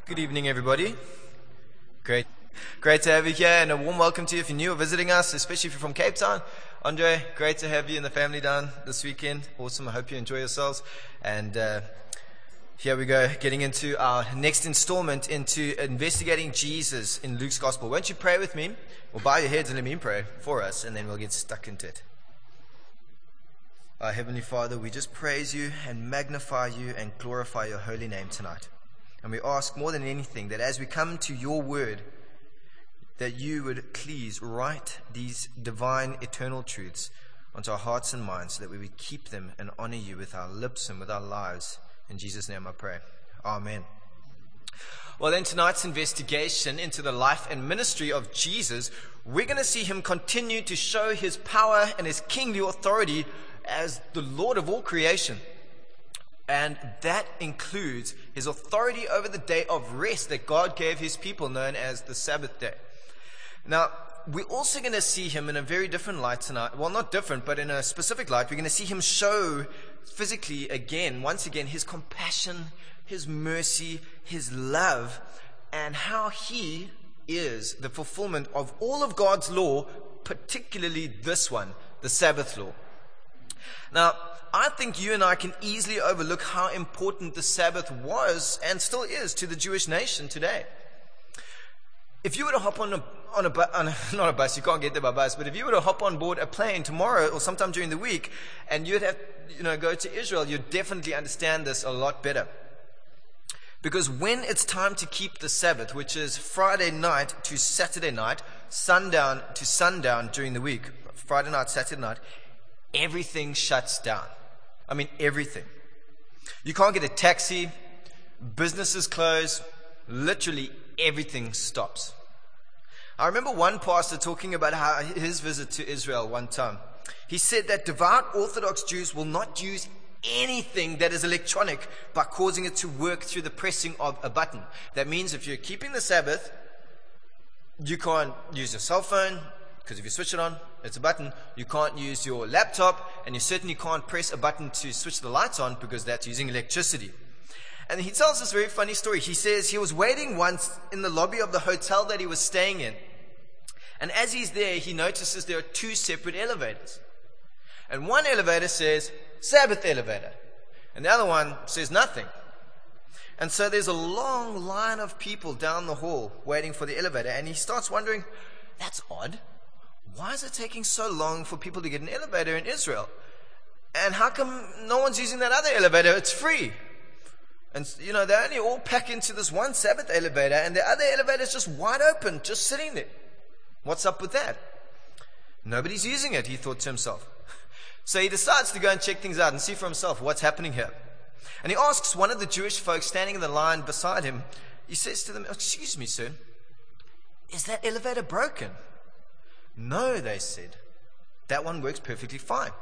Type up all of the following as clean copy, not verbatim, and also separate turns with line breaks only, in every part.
Good evening, everybody. Great to have you here, and a warm welcome to you if you're new or visiting us, especially if you're from Cape Town. Andre, great to have you and the family down this weekend. Awesome. I hope you enjoy yourselves. And here we go, getting into our next installment into investigating Jesus in Luke's Gospel. Won't you pray with me? Or bow your heads and let me pray for us, and then we'll get stuck into it. Our Heavenly Father, we just praise you and magnify you and glorify your holy name tonight. And we ask more than anything that as we come to your word, that you would please write these divine eternal truths onto our hearts and minds, so that we would keep them and honor you with our lips and with our lives. In Jesus' name I pray. Amen. Well, in tonight's investigation into the life and ministry of Jesus, we're going to see him continue to show his power and his kingly authority as the Lord of all creation. And that includes his authority over the day of rest that God gave his people, known as the Sabbath day. Now, we're also going to see him in a very different light tonight. Well, not different, but in a specific light. We're going to see him show physically once again, his compassion, his mercy, his love, and how he is the fulfillment of all of God's law, particularly this one, the Sabbath law. Now, I think you and I can easily overlook how important the Sabbath was and still is to the Jewish nation today. If you were to hop on not a bus, you can't get there by bus, but if you were to hop on board a plane tomorrow or sometime during the week, and you'd have, go to Israel, you'd definitely understand this a lot better. Because when it's time to keep the Sabbath, which is Friday night to Saturday night, sundown to sundown during the week, Friday night, Saturday night, everything shuts down. I mean, everything. You can't get a taxi, businesses close, literally everything stops. I remember one pastor talking about how his visit to Israel one time. He said that devout Orthodox Jews will not use anything that is electronic by causing it to work through the pressing of a button. That means if you're keeping the Sabbath, you can't use your cell phone, because if you switch it on, it's a button. You can't use your laptop, and you certainly can't press a button to switch the lights on, because that's using electricity. And he tells this very funny story. He says he was waiting once in the lobby of the hotel that he was staying in. And as he's there, he notices there are two separate elevators. And one elevator says, Sabbath elevator. And the other one says nothing. And so there's a long line of people down the hall waiting for the elevator. And he starts wondering, that's odd. Why is it taking so long for people to get an elevator in Israel? And how come no one's using that other elevator? It's free. And, they only all pack into this one Sabbath elevator, and the other elevator is just wide open, just sitting there. What's up with that? Nobody's using it, he thought to himself. So he decides to go and check things out and see for himself what's happening here. And he asks one of the Jewish folks standing in the line beside him, he says to them, "Excuse me, sir, is that elevator broken?" "No," they said. "That one works perfectly fine."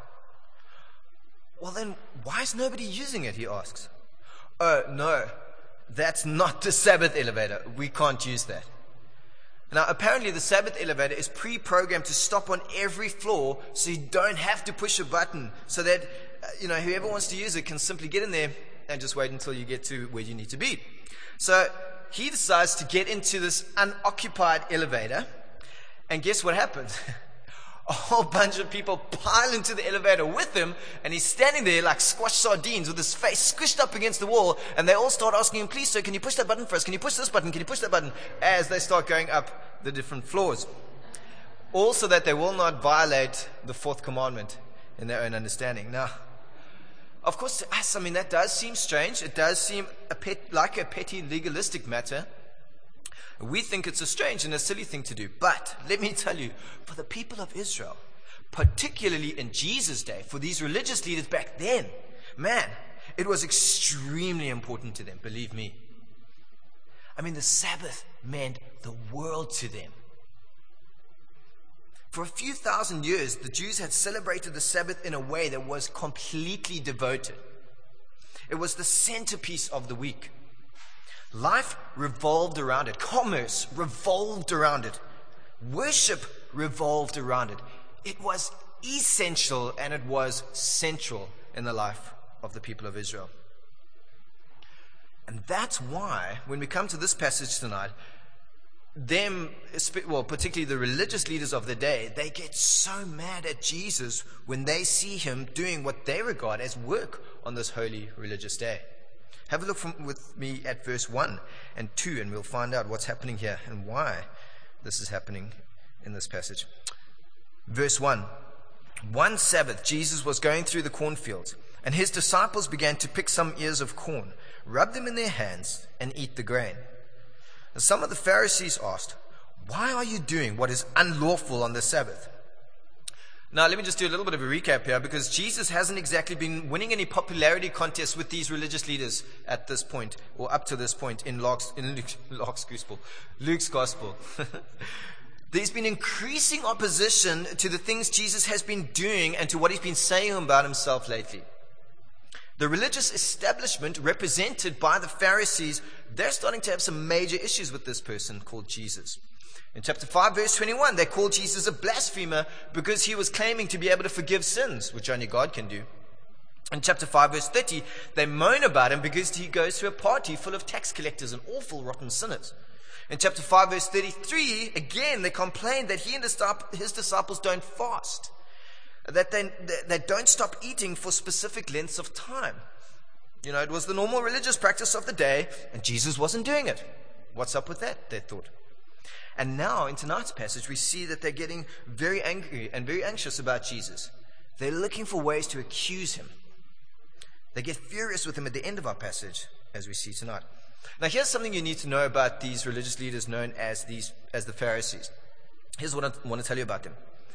"Well then, why is nobody using it?" he asks. "Oh, no, that's not the Sabbath elevator. We can't use that." Now, apparently the Sabbath elevator is pre-programmed to stop on every floor, so you don't have to push a button, so that, whoever wants to use it can simply get in there and just wait until you get to where you need to be. So he decides to get into this unoccupied elevator, and guess what happens? A whole bunch of people pile into the elevator with him, and he's standing there like squashed sardines with his face squished up against the wall, and they all start asking him, "Please, sir, can you push that button for us? Can you push this button? Can you push that button?" as they start going up the different floors. All so that they will not violate the fourth commandment in their own understanding. Now, of course, to us, that does seem strange. It does seem like a petty legalistic matter. We think it's a strange and a silly thing to do. But let me tell you, for the people of Israel, particularly in Jesus' day, for these religious leaders back then, man, it was extremely important to them, believe me. The Sabbath meant the world to them. For a few thousand years, the Jews had celebrated the Sabbath in a way that was completely devoted. It was the centerpiece of the week. Life revolved around it. Commerce revolved around it. Worship revolved around it. It was essential and it was central in the life of the people of Israel. And that's why, when we come to this passage tonight, particularly the religious leaders of the day, they get so mad at Jesus when they see him doing what they regard as work on this holy religious day. Have a look with me at verse 1 and 2, and we'll find out what's happening here and why this is happening in this passage. Verse 1. One Sabbath, Jesus was going through the cornfields, and his disciples began to pick some ears of corn, rub them in their hands, and eat the grain. And some of the Pharisees asked, "Why are you doing what is unlawful on the Sabbath?" Now, let me just do a little bit of a recap here, because Jesus hasn't exactly been winning any popularity contests with these religious leaders at this point, or up to this point in Luke's Gospel. There's been increasing opposition to the things Jesus has been doing and to what he's been saying about himself lately. The religious establishment, represented by the Pharisees, they're starting to have some major issues with this person called Jesus. In chapter 5, verse 21, they call Jesus a blasphemer because he was claiming to be able to forgive sins, which only God can do. In chapter 5, verse 30, they moan about him because he goes to a party full of tax collectors and awful, rotten sinners. In chapter 5, verse 33, again, they complain that he and his disciples don't fast, that they don't stop eating for specific lengths of time. You know, it was the normal religious practice of the day, and Jesus wasn't doing it. What's up with that, they thought. And now, in tonight's passage, we see that they're getting very angry and very anxious about Jesus. They're looking for ways to accuse him. They get furious with him at the end of our passage, as we see tonight. Now, here's something you need to know about these religious leaders known as the Pharisees. Here's what I want to tell you about them.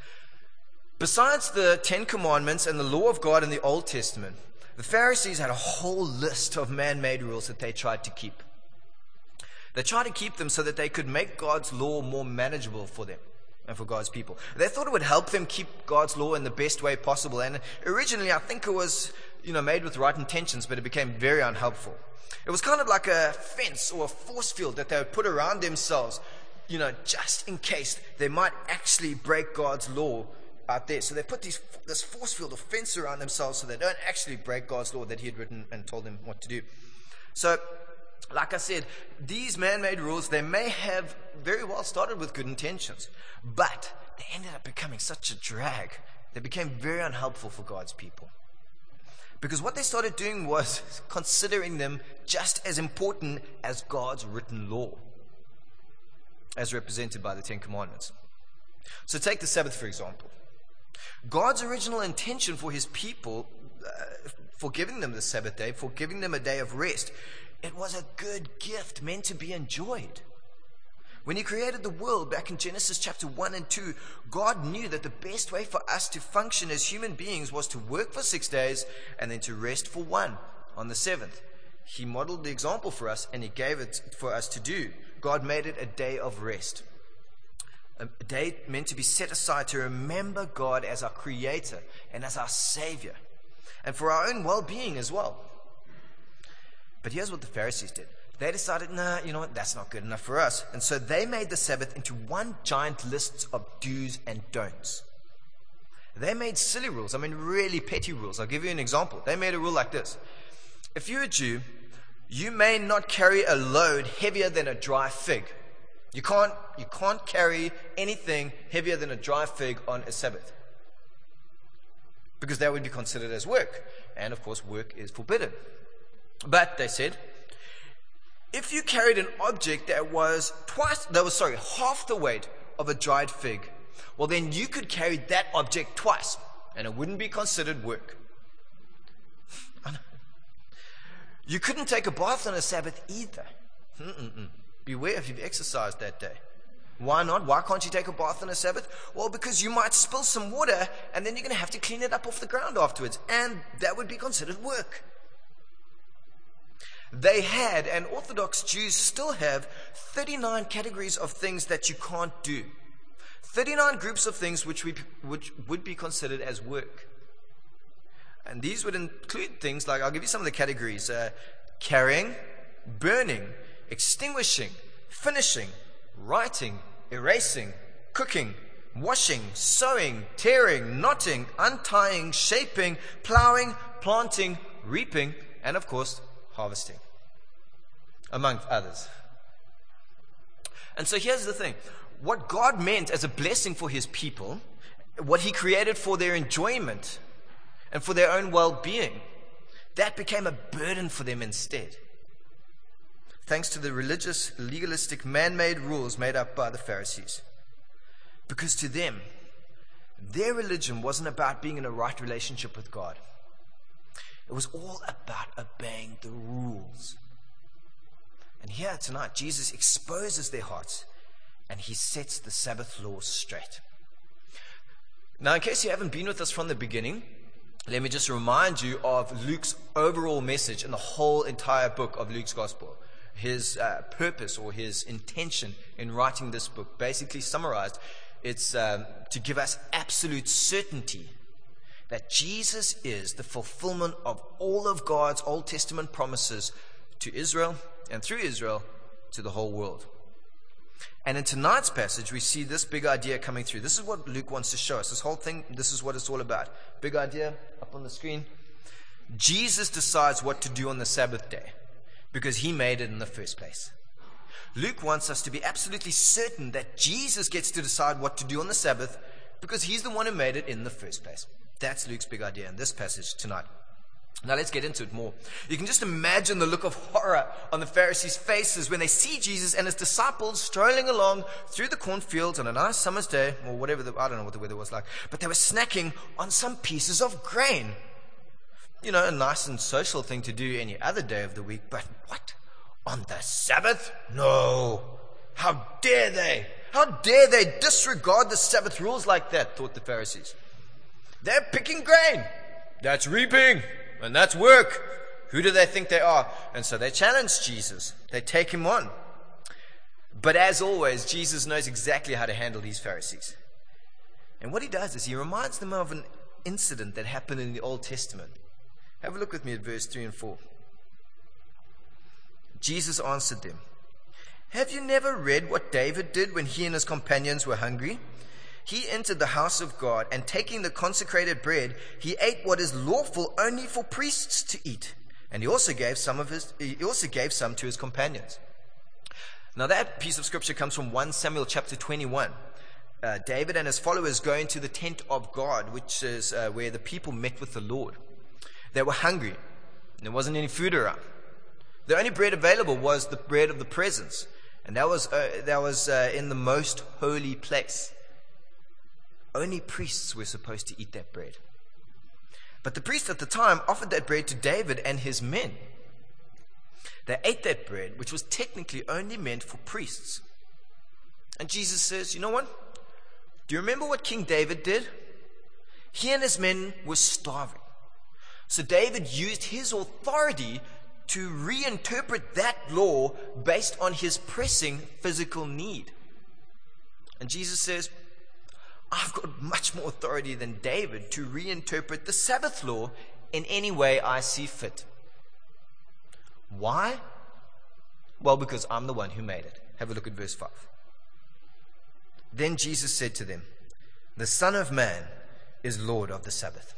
Besides the 10 Commandments and the law of God in the Old Testament, the Pharisees had a whole list of man-made rules that they tried to keep. They tried to keep them so that they could make God's law more manageable for them and for God's people. They thought it would help them keep God's law in the best way possible. And originally, I think it was, made with right intentions, but it became very unhelpful. It was kind of like a fence or a force field that they would put around themselves, just in case they might actually break God's law out there. So they put this force field or fence around themselves so they don't actually break God's law that he had written and told them what to do. So, like I said, these man-made rules, they may have very well started with good intentions, but they ended up becoming such a drag. They became very unhelpful for God's people. Because what they started doing was considering them just as important as God's written law, as represented by the 10 Commandments. So take the Sabbath, for example. God's original intention for his people, for giving them the Sabbath day, for giving them a day of rest, it was a good gift meant to be enjoyed. When he created the world back in Genesis chapter 1 and 2, God knew that the best way for us to function as human beings was to work for 6 days and then to rest for 1 on the 7th. He modeled the example for us and he gave it for us to do. God made it a day of rest. A day meant to be set aside to remember God as our creator and as our savior, and for our own well-being as well. But here's what the Pharisees did. They decided, that's not good enough for us. And so they made the Sabbath into one giant list of do's and don'ts. They made silly rules, really petty rules. I'll give you an example. They made a rule like this. If you're a Jew, you may not carry a load heavier than a dry fig. You can't carry anything heavier than a dry fig on a Sabbath, because that would be considered as work. And of course, work is forbidden. But they said, if you carried an object that was half the weight of a dried fig, well, then you could carry that object twice, and it wouldn't be considered work. You couldn't take a bath on a Sabbath either. Beware if you've exercised that day. Why not? Why can't you take a bath on a Sabbath? Well, because you might spill some water, and then you're going to have to clean it up off the ground afterwards, and that would be considered work. They had, and Orthodox Jews still have, 39 categories of things that you can't do. 39 groups of things which would be considered as work. And these would include things like, I'll give you some of the categories: carrying, burning, extinguishing, finishing, writing, erasing, cooking, washing, sewing, tearing, knotting, untying, shaping, plowing, planting, reaping, and of course, harvesting. among others. And so here's the thing. What God meant as a blessing for his people, what he created for their enjoyment and for their own well-being, that became a burden for them instead. Thanks to the religious, legalistic, man-made rules made up by the Pharisees. Because to them, their religion wasn't about being in a right relationship with God. It was all about obeying the rules. And here tonight, Jesus exposes their hearts and he sets the Sabbath law straight. Now, in case you haven't been with us from the beginning, let me just remind you of Luke's overall message in the whole entire book of Luke's Gospel. His purpose or his intention in writing this book, basically summarized, it's to give us absolute certainty that Jesus is the fulfillment of all of God's Old Testament promises to Israel and through Israel to the whole world. And in tonight's passage, we see this big idea coming through. This is what Luke wants to show us. This whole thing, this is what it's all about. Big idea up on the screen. Jesus decides what to do on the Sabbath day because he made it in the first place. Luke wants us to be absolutely certain that Jesus gets to decide what to do on the Sabbath because he's the one who made it in the first place. That's Luke's big idea in this passage tonight. Now let's get into it more. You can just imagine the look of horror on the Pharisees' faces when they see Jesus and his disciples strolling along through the cornfields on a nice summer's day, or whatever, I don't know what the weather was like, but they were snacking on some pieces of grain. You know, a nice and social thing to do any other day of the week, but what? On the Sabbath? No. How dare they? How dare they disregard the Sabbath rules like that, thought the Pharisees. They're picking grain. That's reaping. And that's work. Who do they think they are? And so they challenge Jesus. They take him on. But as always, Jesus knows exactly how to handle these Pharisees. And what he does is he reminds them of an incident that happened in the Old Testament. Have a look with me at verse 3 and 4. Jesus answered them, "Have you never read what David did when he and his companions were hungry? He entered the house of God, and taking the consecrated bread, he ate what is lawful only for priests to eat. And he also gave some to his companions." Now that piece of scripture comes from 1 Samuel chapter 21. David and his followers go into the tent of God, which is where the people met with the Lord. They were hungry. There wasn't any food around. The only bread available was the bread of the presence, and that was in the most holy place. Only priests were supposed to eat that bread. But the priest at the time offered that bread to David and his men. They ate that bread, which was technically only meant for priests. And Jesus says, you know what? Do you remember what King David did? He and his men were starving. So David used his authority to reinterpret that law based on his pressing physical need. And Jesus says, I've got much more authority than David to reinterpret the Sabbath law in any way I see fit. Why? Well, because I'm the one who made it. Have a look at verse 5. Then Jesus said to them, "The Son of Man is Lord of the Sabbath."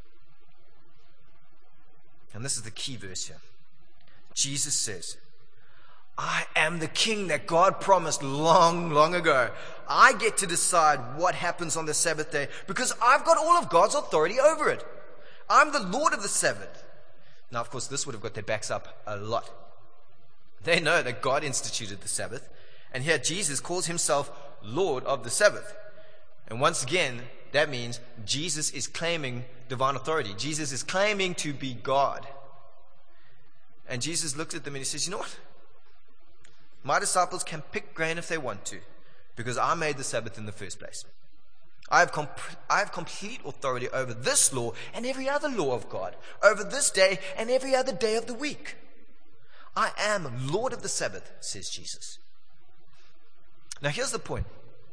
And this is the key verse here. Jesus says, I am the king that God promised long, long ago. I get to decide what happens on the Sabbath day because I've got all of God's authority over it. I'm the Lord of the Sabbath. Now, of course, this would have got their backs up a lot. They know that God instituted the Sabbath, and here Jesus calls himself Lord of the Sabbath. And once again, that means Jesus is claiming divine authority. Jesus is claiming to be God. And Jesus looked at them and he says, you know what? My disciples can pick grain if they want to, because I made the Sabbath in the first place. I have complete authority over this law and every other law of God, over this day and every other day of the week. I am Lord of the Sabbath, says Jesus. Now here's the point.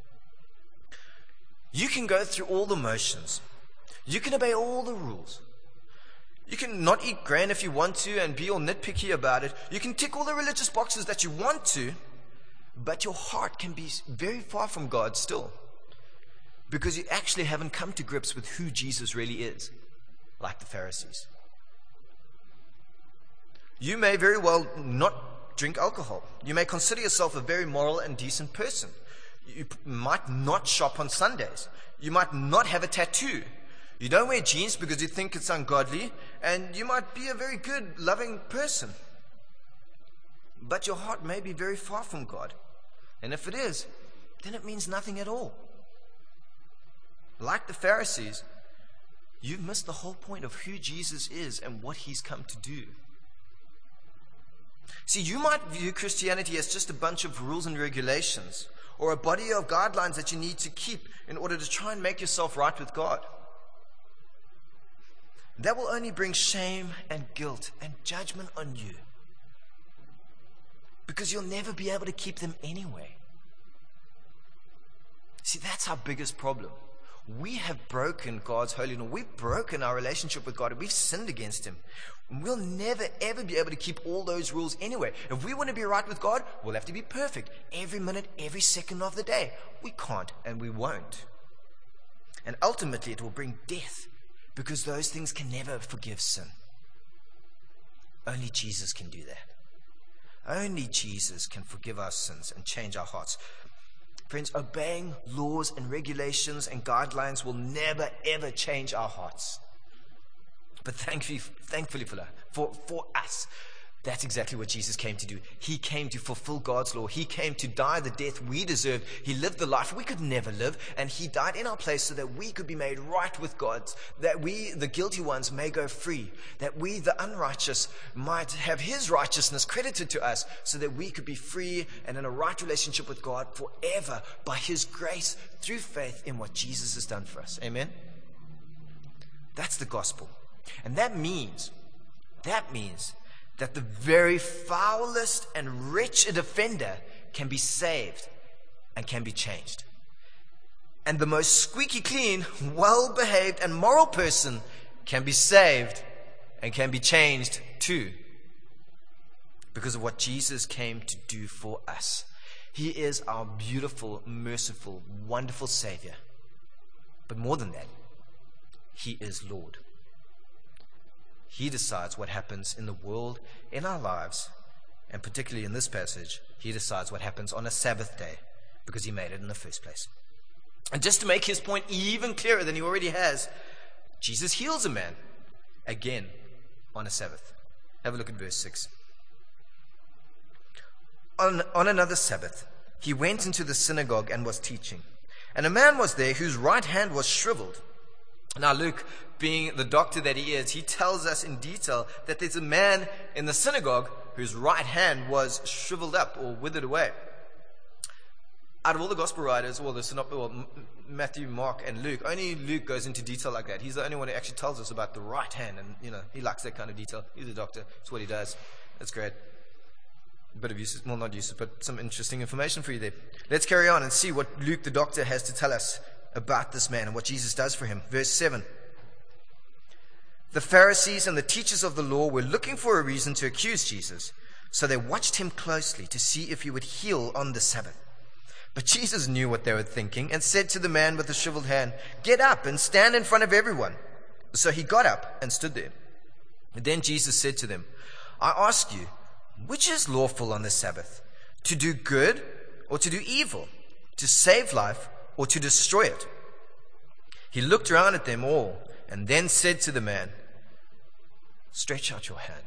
You can go through all the motions. You can obey all the rules. You can not eat grain if you want to and be all nitpicky about it. You can tick all the religious boxes that you want to, but your heart can be very far from God still, because you actually haven't come to grips with who Jesus really is, like the Pharisees. You may very well not drink alcohol. You may consider yourself a very moral and decent person. You might not shop on Sundays. You might not have a tattoo. You don't wear jeans because you think it's ungodly, and you might be a very good, loving person. But your heart may be very far from God. And if it is, then it means nothing at all. Like the Pharisees, you've missed the whole point of who Jesus is and what he's come to do. See, you might view Christianity as just a bunch of rules and regulations, or a body of guidelines that you need to keep in order to try and make yourself right with God. That will only bring shame and guilt and judgment on you, because you'll never be able to keep them anyway. See, that's our biggest problem. We have broken God's holy law. We've broken our relationship with God, and we've sinned against him. We'll never, ever be able to keep all those rules anyway. If we want to be right with God, we'll have to be perfect every minute, every second of the day. We can't, and we won't. And ultimately, it will bring death, because those things can never forgive sin. Only Jesus can do that. Only Jesus can forgive our sins and change our hearts. Friends, obeying laws and regulations and guidelines will never, ever change our hearts. But thankfully for us, that's exactly what Jesus came to do. He came to fulfill God's law. He came to die the death we deserved. He lived the life we could never live, and he died in our place so that we could be made right with God, that we, the guilty ones, may go free, that we, the unrighteous, might have his righteousness credited to us, so that we could be free and in a right relationship with God forever by his grace through faith in what Jesus has done for us. Amen? That's the gospel. And that means that the very foulest and wretched offender can be saved and can be changed. And the most squeaky clean, well-behaved and moral person can be saved and can be changed too, because of what Jesus came to do for us. He is our beautiful, merciful, wonderful Savior. But more than that, he is Lord. He decides what happens in the world, in our lives, and particularly in this passage, he decides what happens on a Sabbath day, because he made it in the first place. And just to make his point even clearer than he already has, Jesus heals a man, again, on a Sabbath. Have a look at verse 6. On another Sabbath, he went into the synagogue and was teaching. And a man was there whose right hand was shriveled. Now Luke, being the doctor that he is, he tells us in detail that there's a man in the synagogue whose right hand was shriveled up or withered away. Out of all the gospel writers, Matthew, Mark, and Luke, only Luke goes into detail like that. He's the only one who actually tells us about the right hand, and he likes that kind of detail. He's a doctor. That's what he does. That's great. A bit of useless, well, not useless, but some interesting information for you there. Let's carry on and see what Luke the doctor has to tell us about this man and what Jesus does for him. Verse 7. The Pharisees and the teachers of the law were looking for a reason to accuse Jesus, so they watched him closely to see if he would heal on the Sabbath. But Jesus knew what they were thinking and said to the man with the shriveled hand, "Get up and stand in front of everyone." So he got up and stood there. And then Jesus said to them, "I ask you, which is lawful on the Sabbath? To do good or to do evil? To save life or to destroy it?" He looked around at them all and then said to the man, "Stretch out your hand."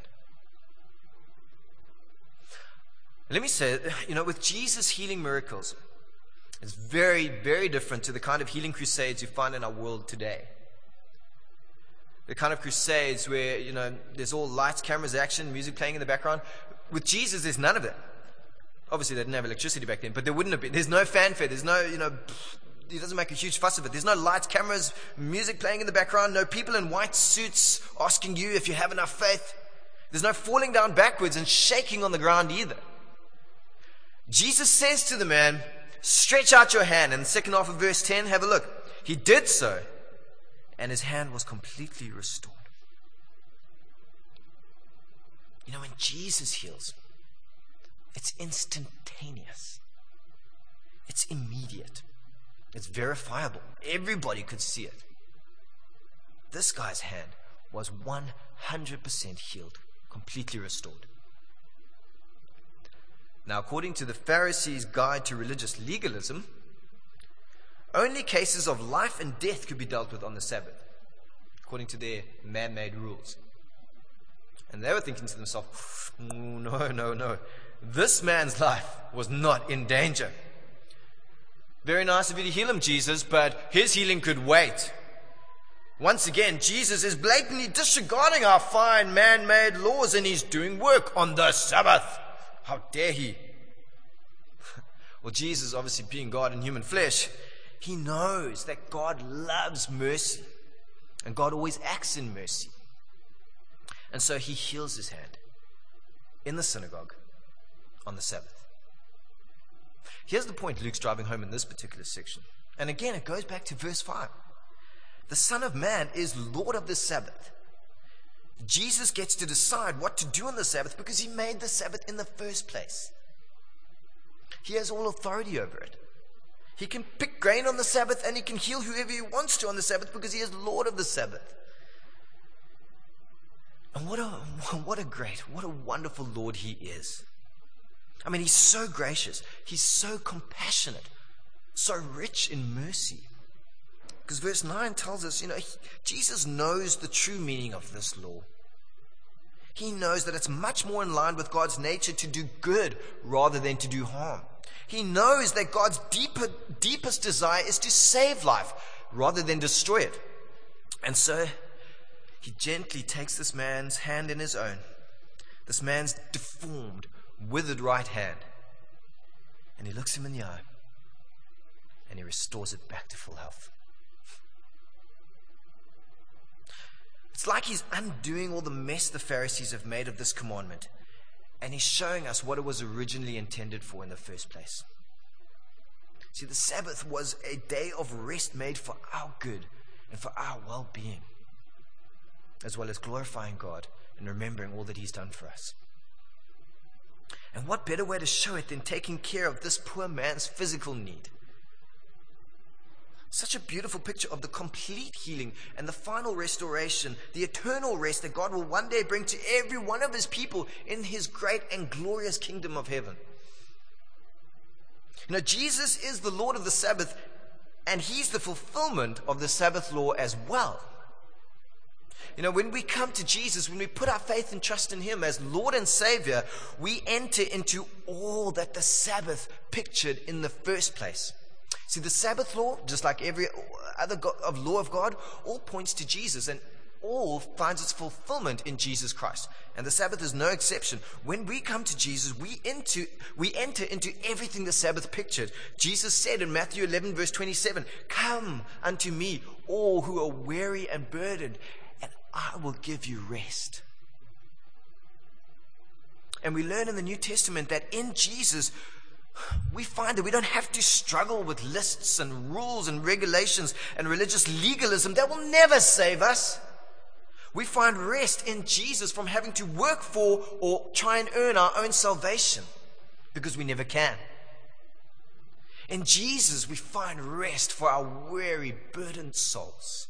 Let me say, with Jesus healing miracles, it's very, very different to the kind of healing crusades you find in our world today. The kind of crusades where, there's all lights, cameras, action, music playing in the background. With Jesus, there's none of that. Obviously, they didn't have electricity back then, but there wouldn't have been. There's no fanfare. There's no, he doesn't make a huge fuss of it. There's no lights, cameras, music playing in the background. No people in white suits asking you if you have enough faith. There's no falling down backwards and shaking on the ground either. Jesus says to the man, "Stretch out your hand." In the second half of verse 10, have a look. He did so, and his hand was completely restored. When Jesus heals, it's instantaneous. It's immediate. It's verifiable. Everybody could see it. This guy's hand was 100% healed, completely restored. Now, according to the Pharisees' Guide to Religious Legalism, only cases of life and death could be dealt with on the Sabbath, according to their man-made rules. And they were thinking to themselves, no. This man's life was not in danger. Very nice of you to heal him, Jesus, but his healing could wait. Once again, Jesus is blatantly disregarding our fine man-made laws, and he's doing work on the Sabbath. How dare he? Well, Jesus, obviously being God in human flesh, he knows that God loves mercy, and God always acts in mercy. And so he heals his hand in the synagogue on the Sabbath. Here's the point Luke's driving home in this particular section. And again, it goes back to verse 5. The Son of Man is Lord of the Sabbath. Jesus gets to decide what to do on the Sabbath because he made the Sabbath in the first place. He has all authority over it. He can pick grain on the Sabbath, and he can heal whoever he wants to on the Sabbath because he is Lord of the Sabbath. And what a wonderful Lord he is. I mean, he's so gracious. He's so compassionate, so rich in mercy. Because verse 9 tells us, Jesus knows the true meaning of this law. He knows that it's much more in line with God's nature to do good rather than to do harm. He knows that God's deepest desire is to save life rather than destroy it. And so he gently takes this man's hand in his own, this man's deformed, withered right hand, and he looks him in the eye, and he restores it back to full health. It's like he's undoing all the mess the Pharisees have made of this commandment, and he's showing us what it was originally intended for in the first place. See, the Sabbath was a day of rest made for our good and for our well-being, as well as glorifying God and remembering all that he's done for us. And what better way to show it than taking care of this poor man's physical need? Such a beautiful picture of the complete healing and the final restoration, the eternal rest that God will one day bring to every one of his people in his great and glorious kingdom of heaven. Jesus is the Lord of the Sabbath, and he's the fulfillment of the Sabbath law as well. When we come to Jesus, when we put our faith and trust in him as Lord and Savior, we enter into all that the Sabbath pictured in the first place. See, the Sabbath law, just like every other law of God, all points to Jesus, and all finds its fulfillment in Jesus Christ. And the Sabbath is no exception. When we come to Jesus, we enter into everything the Sabbath pictured. Jesus said in Matthew 11, verse 27, "Come unto me, all who are weary and burdened, and I will give you rest." And we learn in the New Testament that in Jesus, we find that we don't have to struggle with lists and rules and regulations and religious legalism that will never save us. We find rest in Jesus from having to work for or try and earn our own salvation, because we never can. In Jesus, we find rest for our weary, burdened souls.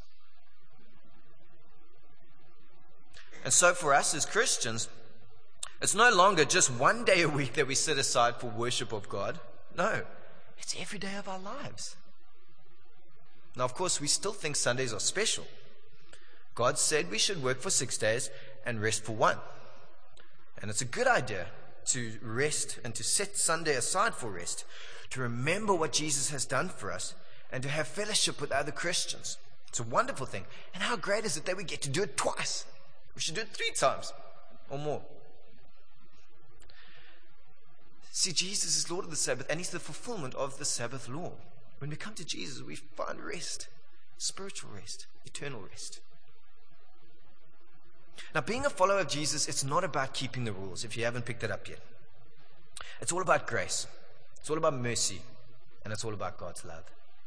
And so for us as Christians, it's no longer just one day a week that we set aside for worship of God. No, it's every day of our lives. Now, of course, we still think Sundays are special. God said we should work for 6 days and rest for one. And it's a good idea to rest and to set Sunday aside for rest, to remember what Jesus has done for us, and to have fellowship with other Christians. It's a wonderful thing. And how great is it that we get to do it twice? We should do it 3 times or more. See, Jesus is Lord of the Sabbath, and he's the fulfillment of the Sabbath law. When we come to Jesus, we find rest, spiritual rest, eternal rest. Now, being a follower of Jesus, it's not about keeping the rules, if you haven't picked it up yet. It's all about grace. It's all about mercy. And it's all about God's love.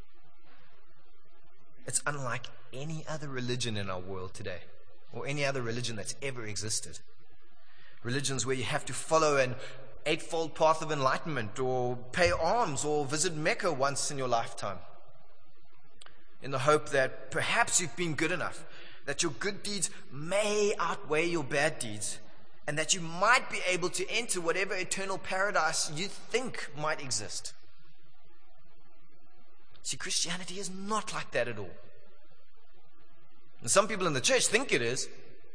It's unlike any other religion in our world today, or any other religion that's ever existed. Religions where you have to follow an eightfold path of enlightenment, or pay alms, or visit Mecca once in your lifetime, in the hope that perhaps you've been good enough, that your good deeds may outweigh your bad deeds, and that you might be able to enter whatever eternal paradise you think might exist. See, Christianity is not like that at all. And some people in the church think it is.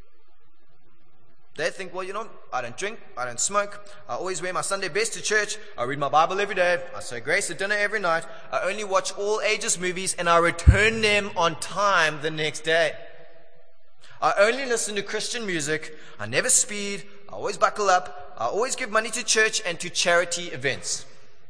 They think, well, I don't drink, I don't smoke, I always wear my Sunday best to church, I read my Bible every day, I say grace at dinner every night, I only watch all ages movies, and I return them on time the next day. I only listen to Christian music, I never speed, I always buckle up, I always give money to church and to charity events.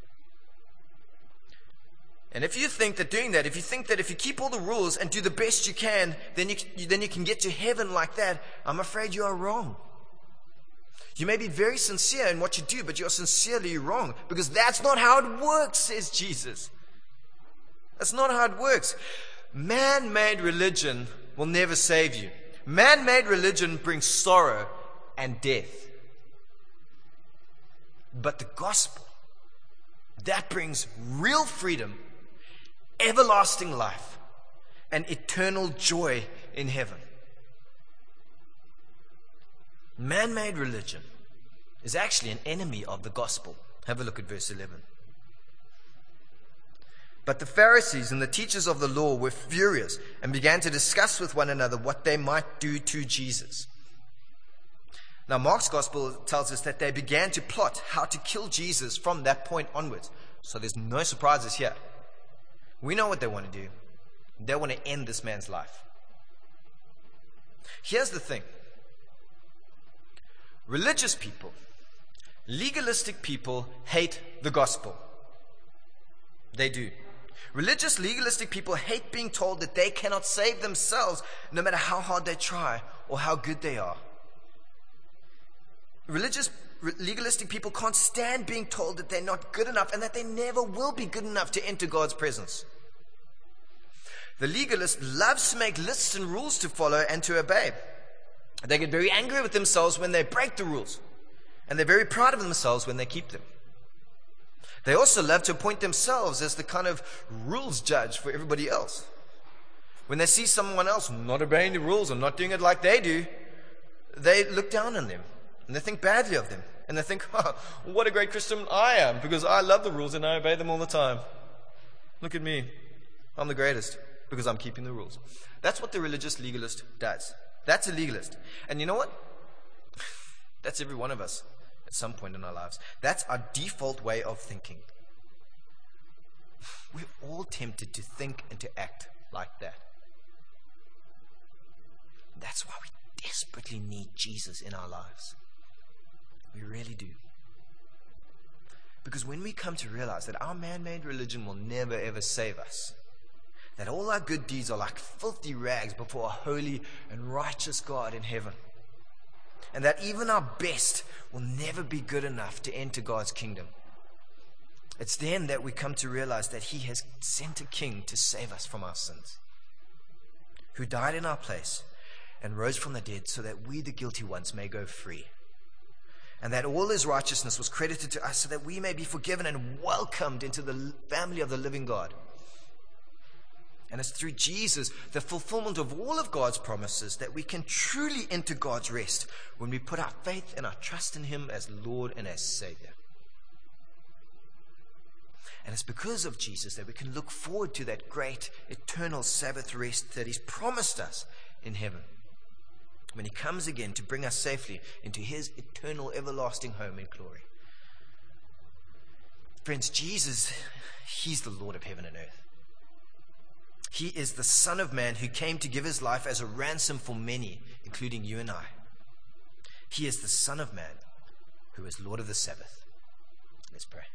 And if you think that doing that, if you think that if you keep all the rules and do the best you can, then you can get to heaven like that, I'm afraid you are wrong. You may be very sincere in what you do, but you're sincerely wrong, because that's not how it works, says Jesus. That's not how it works. Man-made religion will never save you. Man-made religion brings sorrow and death. But the gospel, that brings real freedom, everlasting life, and eternal joy in heaven. Man-made religion is actually an enemy of the gospel. Have a look at verse 11. But the Pharisees and the teachers of the law were furious and began to discuss with one another what they might do to Jesus. Now, Mark's gospel tells us that they began to plot how to kill Jesus from that point onwards. So there's no surprises here. We know what they want to do. They want to end this man's life. Here's the thing. Religious people, legalistic people hate the gospel. They do. Religious, legalistic people hate being told that they cannot save themselves no matter how hard they try or how good they are. Religious, legalistic people can't stand being told that they're not good enough and that they never will be good enough to enter God's presence. The legalist loves to make lists and rules to follow and to obey. They get very angry with themselves when they break the rules, and they're very proud of themselves when they keep them. They also love to appoint themselves as the kind of rules judge for everybody else. When they see someone else not obeying the rules or not doing it like they do, they look down on them, and they think badly of them, and they think, what a great Christian I am, because I love the rules and I obey them all the time. Look at me. I'm the greatest, because I'm keeping the rules. That's what the religious legalist does. That's a legalist. And you know what? That's every one of us at some point in our lives. That's our default way of thinking. We're all tempted to think and to act like that. That's why we desperately need Jesus in our lives. We really do. Because when we come to realize that our man-made religion will never ever save us, that all our good deeds are like filthy rags before a holy and righteous God in heaven, and that even our best will never be good enough to enter God's kingdom, it's then that we come to realize that He has sent a King to save us from our sins, who died in our place and rose from the dead so that we, the guilty ones, may go free, and that all His righteousness was credited to us so that we may be forgiven and welcomed into the family of the living God. And it's through Jesus, the fulfillment of all of God's promises, that we can truly enter God's rest when we put our faith and our trust in Him as Lord and as Savior. And it's because of Jesus that we can look forward to that great eternal Sabbath rest that He's promised us in heaven, when He comes again to bring us safely into His eternal everlasting home in glory. Friends, Jesus, He's the Lord of heaven and earth. He is the Son of Man who came to give His life as a ransom for many, including you and I. He is the Son of Man who is Lord of the Sabbath. Let's pray.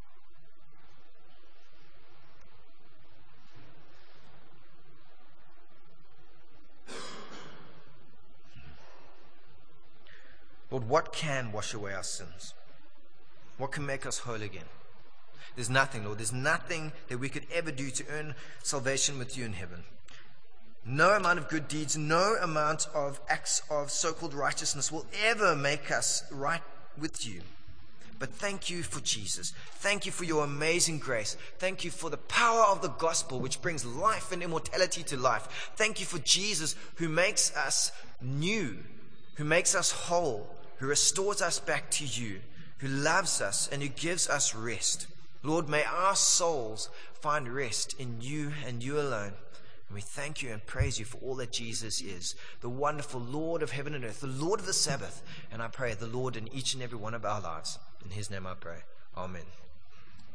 Lord, what can wash away our sins? What can make us whole again? There's nothing, Lord. There's nothing that we could ever do to earn salvation with you in heaven. No amount of good deeds, no amount of acts of so-called righteousness will ever make us right with you. But thank you for Jesus. Thank you for your amazing grace. Thank you for the power of the gospel, which brings life and immortality to life. Thank you for Jesus, who makes us new, who makes us whole, who restores us back to you, who loves us and who gives us rest. Lord, may our souls find rest in you and you alone. And we thank you and praise you for all that Jesus is, the wonderful Lord of heaven and earth, the Lord of the Sabbath. And I pray the Lord in each and every one of our lives. In his name I pray. Amen.